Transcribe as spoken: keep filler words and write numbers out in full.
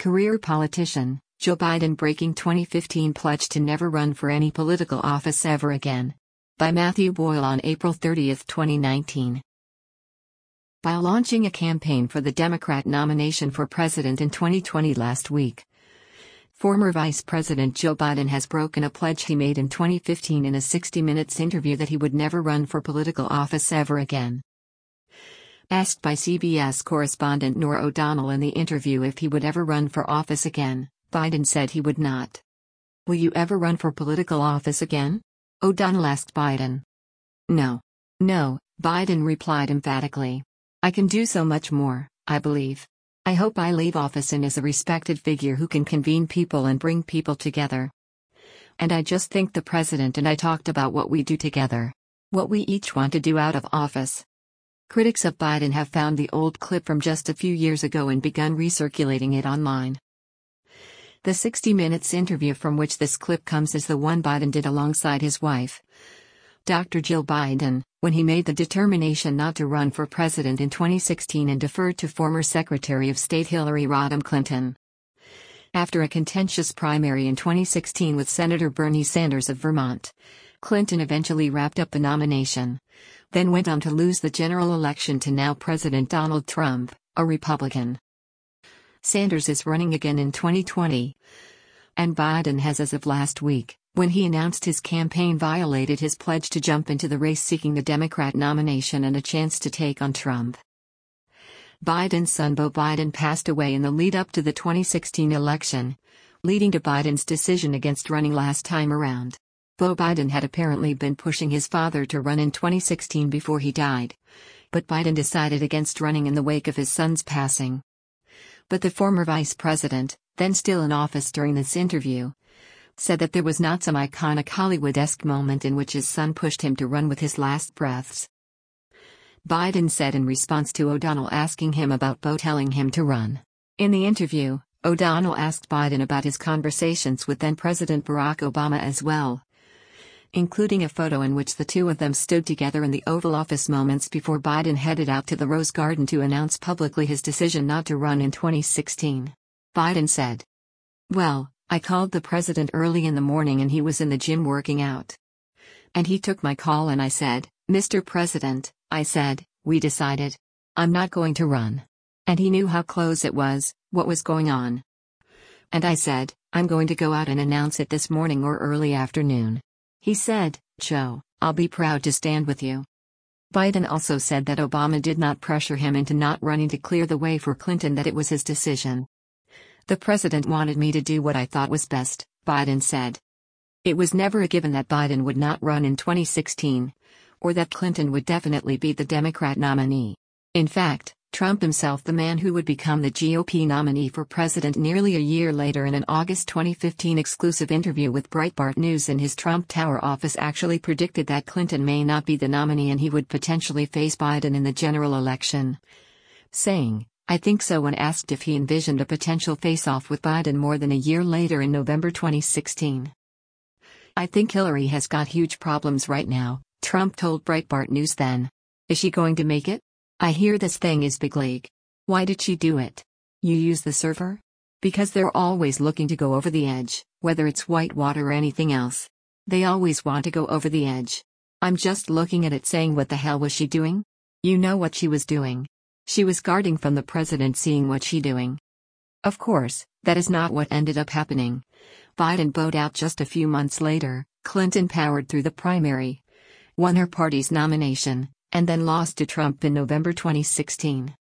Career politician, Joe Biden breaking twenty fifteen pledge to never run for any political office ever again. By Matthew Boyle on April thirtieth, twenty nineteen. While launching a campaign for the Democrat nomination for president in twenty twenty last week, former Vice President Joe Biden has broken a pledge he made in twenty fifteen in a sixty minutes interview that he would never run for political office ever again. Asked by C B S correspondent Norah O'Donnell in the interview if he would ever run for office again, Biden said he would not. "Will you ever run for political office again?" O'Donnell asked Biden. "No. No," Biden replied emphatically. "I can do so much more, I believe. I hope I leave office and as a respected figure who can convene people and bring people together. And I just think the president and I talked about what we do together. What we each want to do out of office." Critics of Biden have found the old clip from just a few years ago and begun recirculating it online. The sixty minutes interview from which this clip comes is the one Biden did alongside his wife, Doctor Jill Biden, when he made the determination not to run for president in twenty sixteen and deferred to former Secretary of State Hillary Rodham Clinton. After a contentious primary in twenty sixteen with Senator Bernie Sanders of Vermont, Clinton eventually wrapped up the nomination, then went on to lose the general election to now President Donald Trump, a Republican. Sanders is running again in twenty twenty, and Biden has as of last week, when he announced his campaign, violated his pledge to jump into the race seeking the Democrat nomination and a chance to take on Trump. Biden's son Beau Biden passed away in the lead-up to the twenty sixteen election, leading to Biden's decision against running last time around. Beau Biden had apparently been pushing his father to run in twenty sixteen before he died, but Biden decided against running in the wake of his son's passing. But the former vice president, then still in office during this interview, said that there was not some iconic Hollywood-esque moment in which his son pushed him to run with his last breaths. Biden said in response to O'Donnell asking him about Beau telling him to run. In the interview, O'Donnell asked Biden about his conversations with then-President Barack Obama as well, including a photo in which the two of them stood together in the Oval Office moments before Biden headed out to the Rose Garden to announce publicly his decision not to run in twenty sixteen. Biden said, "Well, I called the president early in the morning and he was in the gym working out. And he took my call and I said, 'Mister President,' I said, 'we decided. I'm not going to run.' And he knew how close it was, what was going on. And I said, 'I'm going to go out and announce it this morning or early afternoon.' He said, 'Joe, I'll be proud to stand with you.'" Biden also said that Obama did not pressure him into not running to clear the way for Clinton, that it was his decision. "The president wanted me to do what I thought was best," Biden said. It was never a given that Biden would not run in twenty sixteen, or that Clinton would definitely be the Democrat nominee. In fact, Trump himself, the man who would become the G O P nominee for president nearly a year later, in an August twenty fifteen exclusive interview with Breitbart News in his Trump Tower office, actually predicted that Clinton may not be the nominee and he would potentially face Biden in the general election, saying, "I think so," when asked if he envisioned a potential face-off with Biden more than a year later in November twenty sixteen. "I think Hillary has got huge problems right now," Trump told Breitbart News then. "Is she going to make it? I hear this thing is big league. Why did she do it? You use the server? Because they're always looking to go over the edge, whether it's Whitewater or anything else. They always want to go over the edge. I'm just looking at it saying, what the hell was she doing? You know what she was doing. She was guarding from the president, seeing what she doing." Of course, that is not what ended up happening. Biden bowed out just a few months later. Clinton powered through the primary, won her party's nomination, and then lost to Trump in November twenty sixteen.